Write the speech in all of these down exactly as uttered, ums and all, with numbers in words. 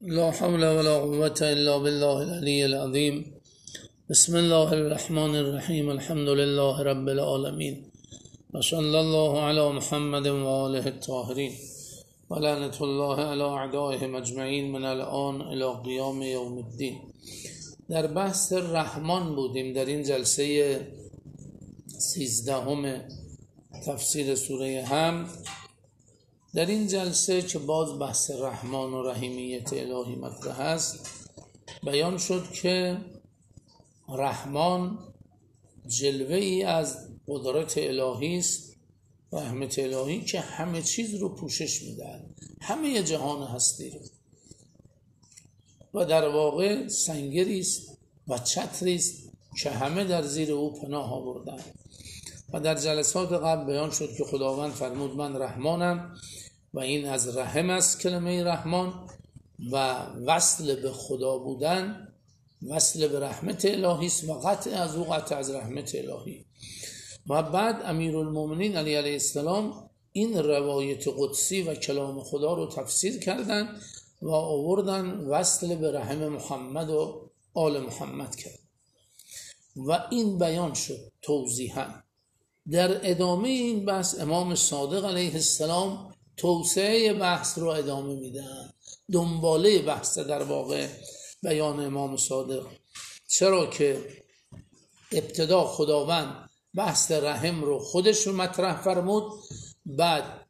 لا حول ولا قوة إلا بالله العلي العظيم. بسم الله الرحمن الرحيم. الحمد لله رب العالمين وصلى الله على محمد وآله الطاهرين ولعنة الله على أعدائهم أجمعين من الآن إلى قیام یوم الدین. در بحث رحمان بودیم در این جلسه سیزدهم تفسیر سوره حمد. در این جلسه که باز بحث رحمان و رحیمیت الهی مطرح است، بیان شد که رحمان جلوه ای از قدرت الهی است، رحمت الهی که همه چیز رو پوشش میدن، همه جهان هستی رو، و در واقع سنگری است و چتری است که همه در زیر او پناه آوردن. و در جلسات قبل بیان شد که خداوند فرمود من رحمانم و این از رحم است کلمه رحمان، و وصل به خدا بودن وصل به رحمت الهی است و قطع از او قطع از رحمت الهی. و بعد امیرالمومنین علی علیه السلام این روایت قدسی و کلام خدا رو تفسیر کردن و آوردن وصل به رحم محمد و آل محمد کرد و این بیان شد توضیحاً. در ادامه این بحث امام صادق علیه السلام توسعه بحث رو ادامه میدن، دنباله بحث در واقع بیان امام صادق. چرا که ابتدا خداوند بحث رحم رو خودش رو مطرح فرمود، بعد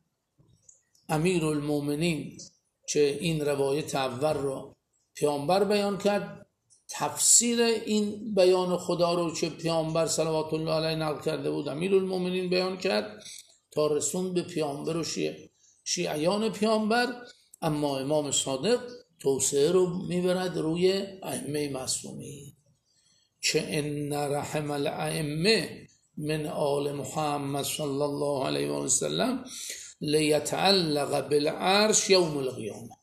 امیرالمومنین که این روایت اول رو پیامبر بیان کرد، تفسیر این بیان خدا رو که پیامبر صلوات الله علیه نقل کرده بود امیرالمومنین بیان کرد تا رسون به پیامبر و شیعه شیعیان پیامبر. اما امام صادق توسعه رو میبرد روی ائمه معصومین که ان رحم الائمه من آل محمد صلی الله علیه و سلم لیتعلق بالعرش یوم القیامه.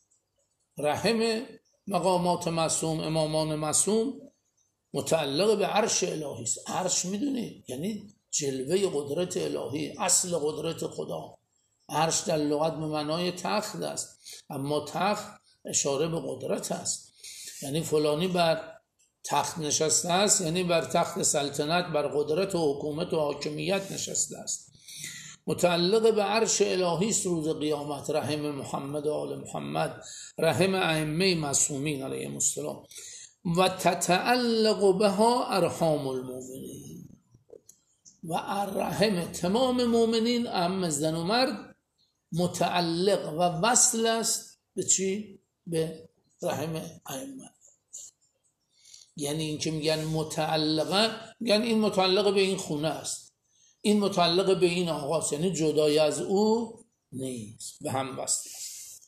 رحم مقامات معصوم، امامان معصوم، متعلق به عرش الهی است. عرش میدونید یعنی جلوه قدرت الهی، اصل قدرت خدا. عرش در لغت به معنای تخت است، اما تخت اشاره به قدرت است، یعنی فلانی بر تخت نشسته است، یعنی بر تخت سلطنت، بر قدرت و حکومت و حاکمیت نشسته است. متعلق به عرش الهی است روز قیامت. رحم محمد و آل محمد، رحم ائمه معصومین علیهم السلام. و تتعلق بها ارحام المؤمنین، و رحم تمام مؤمنین اعم زن و مرد متعلق و وصل است به چی؟ به رحم ائمه. یعنی این که میگن متعلقه، میگن این متعلق به این خونه است، این متعلق به این آقاست، یعنی جدای از او نیست، به هم وصل است.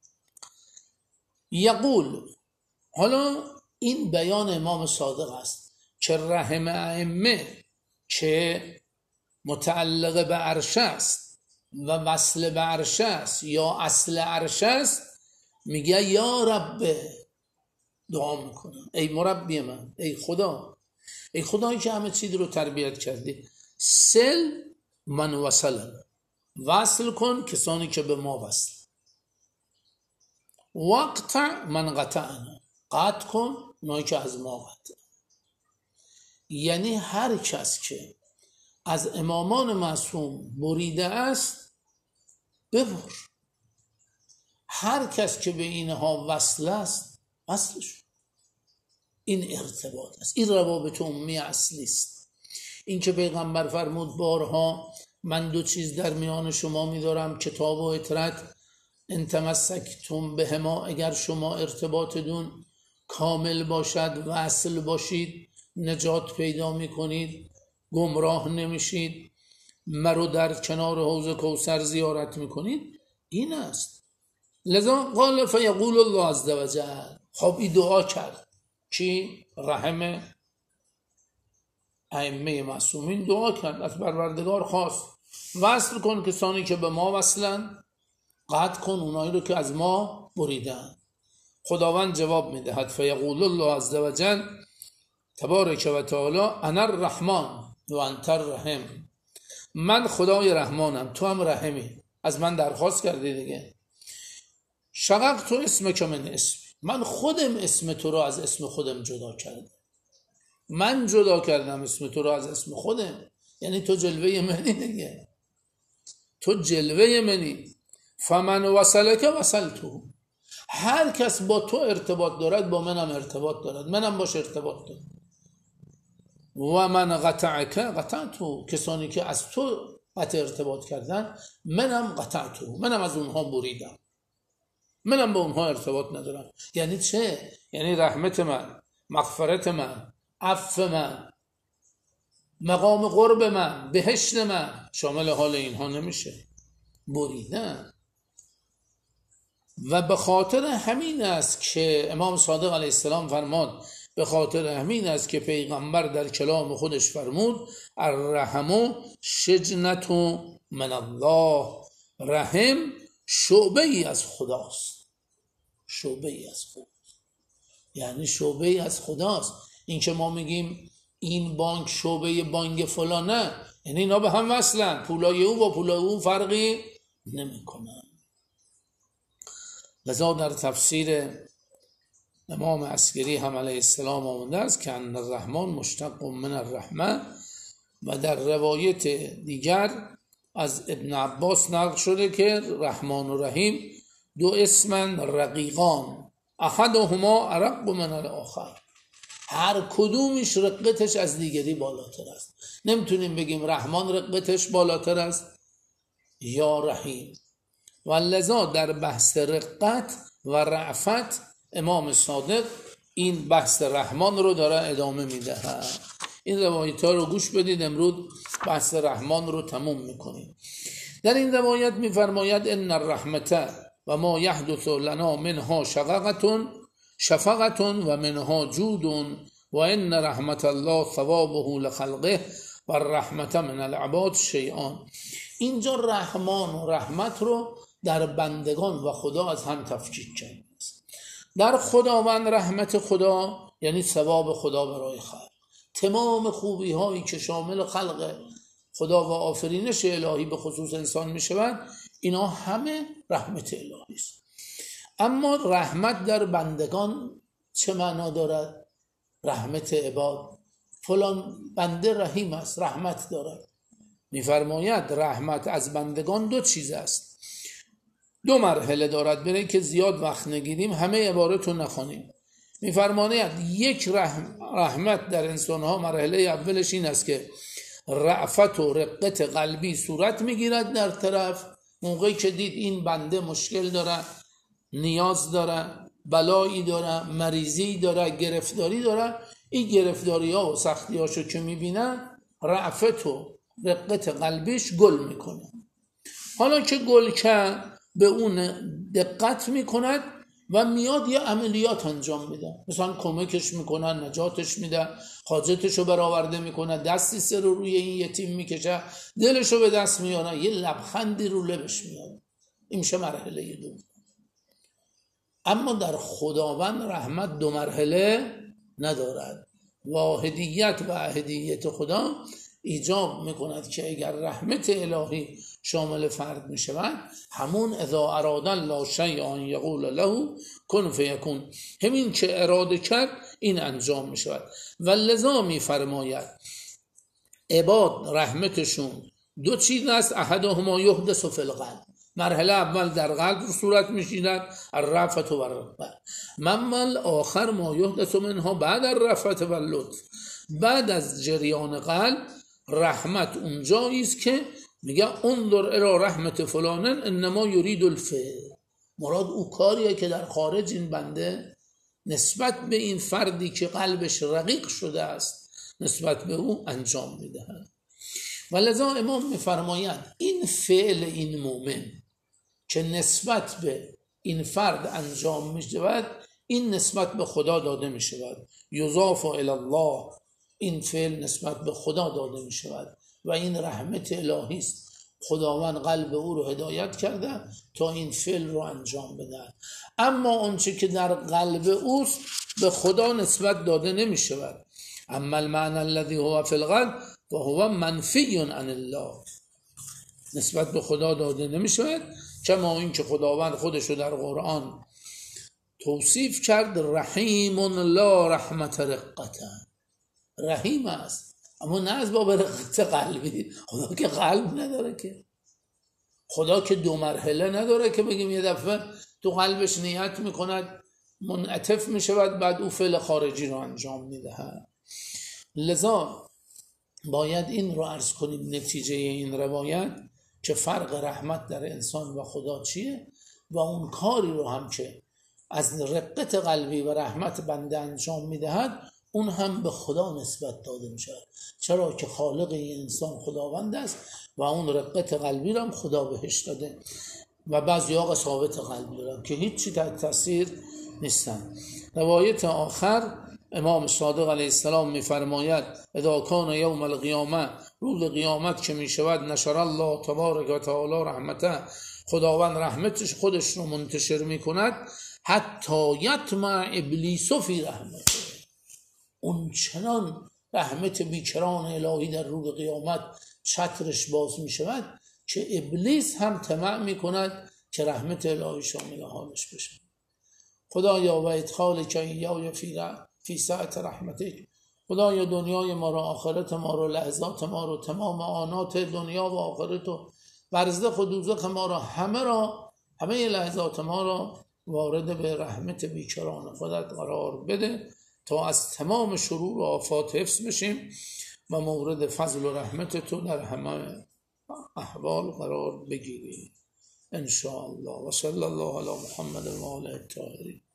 یقول، حالا این بیان امام صادق است که رحم ائمه که متعلق به عرش است و وصل به عرش است یا اصل عرش است، میگه یا رب، دعا میکنم ای مربی من، ای خدا، ای خدایی که همه چیز رو تربیت کردی، سل من وصلن، وصل کن کسانی که به ما وصل، وقطع من قطعنا، قطع کن اونایی که از ما قطع. یعنی هر کس که از امامان معصوم بریده است ببر، هر کس که به اینها وصل است وصلش. این ارتباط است، این روابط عمومی اصلی است. این که پیغمبر فرمود بارها من دو چیز در میان شما می‌دارم، کتاب و اطرت، ان تمسکتم بهما، اگر شما ارتباطتون کامل باشد، وصل باشید، نجات پیدا میکنید، گمراه نمیشید، مرو در کنار حوض کوثر زیارت میکنید. این است. لذا قال فیقول الله عز وجل، خب این دعا کرد کی؟ رحم ائمه معصومین دعا کرد، از پروردگار خواست وصل کن کسانی که به ما وصلن، قطع کن اونایی رو که از ما بریدن. خداوند جواب میدهد فیقول الله عز وجل تبارک و تعالی انا الرحمن و انت الرحیم، من خدای رحمانم تو هم رحمی. از من درخواست کردی دیگه، شقق تو اسم که من اسم، من خودم اسم تو رو از اسم خودم جدا کردم، من جدا کردم اسم تو رو از اسم خودم، یعنی تو جلوه منی دیگه، تو جلوه منی. فمن وصلک وصلته، هر کس با تو ارتباط دارد با منم ارتباط دارد، منم باش ارتباط دارم. و من قطعک قطعته، کسانی که از تو قطع ارتباط کردن منم قطعته، منم از اونها بریدم، منم با اونها ارتباط ندارم. یعنی چه؟ یعنی رحمت من، مغفرت من، عفو من، مقام قرب من، بهشت من شامل حال اینها نمیشه، بریدن. و به خاطر همین است که امام صادق علیه السلام فرماد، به خاطر همین است که پیغمبر در کلام خودش فرمود الرحم شجنة من الله، رحم شعبه ای از خداست، شعبه ای از خداست، یعنی شعبه ای از خداست. این که ما میگیم این بانک شعبه بانک فلانه، یعنی اینا به هم وصلن، پولای او با پولای او فرقی نمیکنن. لذا در تفسیر امام عسکری هم علیه السلام آمده است که ان الرحمن مشتق من الرحمه، و در روایت دیگر از ابن عباس نقل شده که رحمان و رحیم دو اسمن رقیقان احدهما ارق من الاخر، هر کدومش رقتش از دیگری بالاتر است. نمیتونیم بگیم رحمان رقتش بالاتر است یا رحیم. و لذا در بحث رقت و رعفت امام صادق این بحث رحمان رو داره ادامه میده. این روایت ها رو گوش بدید، امروز بحث رحمان رو تموم میکنیم. در این روایت میفرماید ان الرحمت و ما یحدث لنا منها شفقة شفقة و منها جود و ان رحمت الله ثوابه لخلقه و الرحمت من العباد شیئان. اینجا رحمان و رحمت رو در بندگان و خدا از هم تفکیک کرده است. در خداوند رحمت خدا یعنی ثواب خدا برای خلق، تمام خوبی هایی که شامل خلق خدا و آفرینش الهی به خصوص انسان می شود، اینا همه رحمت الهی است. اما رحمت در بندگان چه معنا دارد؟ رحمت عباد، فلان بنده رحیم است، رحمت دارد. میفرماید رحمت از بندگان دو چیز است، دو مرحله دارد. برای که زیاد وقت نگیریم همه عبارت رو نخوانیم. میفرماید یک رحم رحمت در انسان ها مرحله اولش این است که رأفت و رقت قلبی صورت میگیرد در طرف، موقعی که دید این بنده مشکل داره، نیاز داره، بلایی داره، مریضی داره، گرفتاری داره، این گرفتاری ها و سختی هاشو که میبینه رأفت و رقت قلبیش گل میکنه. حالا که گل کرد به اون دقت میکند و میاد یه عملیات انجام میده، مثلا کمکش میکنن، نجاتش میده، حاجتشو برآورده میکنه، دستی سر رو روی این یتیم میکشه، دلشو به دست میاره، یه لبخندی رو لبش میاد. این میشه مرحله دوم. اما در خداوند رحمت دو مرحله ندارد. واحدیت و احدیت خدا ایجاب میکند که اگر رحمت الهی شامل فرد میشود، همون اذا اراد الله شیئا یقول له کن فیکون، همین که اراده کرد این انجام میشود. و لذا میفرماید عباد رحمتشون دو چیز است، احدهما یحدث فی القلب، مرحله اول در قلب صورت میشیند الرأفت و الرحمت، ممل آخر ما یحدث منها بعد الرأفت و اللطف، بعد از جریان قلب رحمت اونجایی است که میگه انظر الی رحمت فلانن انما یرید الفعل، مراد او کاریه که در خارج این بنده نسبت به این فردی که قلبش رقیق شده است نسبت به او انجام میده. و لذا امام میفرماید این فعل این مومن که نسبت به این فرد انجام میشود، این نسبت به خدا داده میشود، یضاف الی الله، این فعل نسبت به خدا داده میشود و این رحمت الهی است. خداوند قلب او رو هدایت کرده تا این فعل رو انجام بده. اما آنچه که در قلب اوست به خدا نسبت داده نمی شود. اما المعنى الذي هو في القلب فهو منفی عن الله، نسبت به خدا داده نمی شود کما این که خداوند خودشو در قرآن توصیف کرد رحیم لا رحمت رقتا، رحیم است اما نه از باب رقت قلبی. خدا که قلب نداره، که خدا که دو مرحله نداره که بگیم یه دفعه تو قلبش نیت میکند منعطف میشود بعد او فعل خارجی رو انجام میده. لذا باید این رو عرض کنیم نتیجه این روایت که فرق رحمت در انسان و خدا چیه و اون کاری رو هم که از رقت قلبی و رحمت بنده انجام میدهد اون هم به خدا نسبت داده میشه، چرا که خالق این انسان خداوند است و اون رقت قلبی رو هم خدا بهش داده و بعضی ها ثابت قلبی دارن که هیچی تحت تاثیر نیستن. روایت آخر امام صادق علیه السلام میفرماید اذا کان یوم القیامه، روز قیامت که میشود، نشر الله تبارک و تعالی رحمته، خداوند رحمتش خودش رو منتشر میکند، حتی یطمع ابلیس فی رحمته، اون چنان رحمت بیکران الهی در روز قیامت چترش باز میشود که ابلیس هم طمع میکند که رحمت الهی شامل حالش بشه. خدایا و ادخال که ایای فی فی ساعت رحمتک، خدایا دنیای ما رو، آخرت ما رو، لحظات ما رو، تمام آنات دنیا و آخرت و برزخ و دوزخ ما رو، همه را، همه لحظات ما رو وارد به رحمت بیکران خودت قرار بده تا از تمام شرور و آفات حفظ بشیم و مورد فضل و رحمت تو در همه احوال قرار بگیریم ان شاء الله. و صلی الله علی محمد و آله الطاهرین.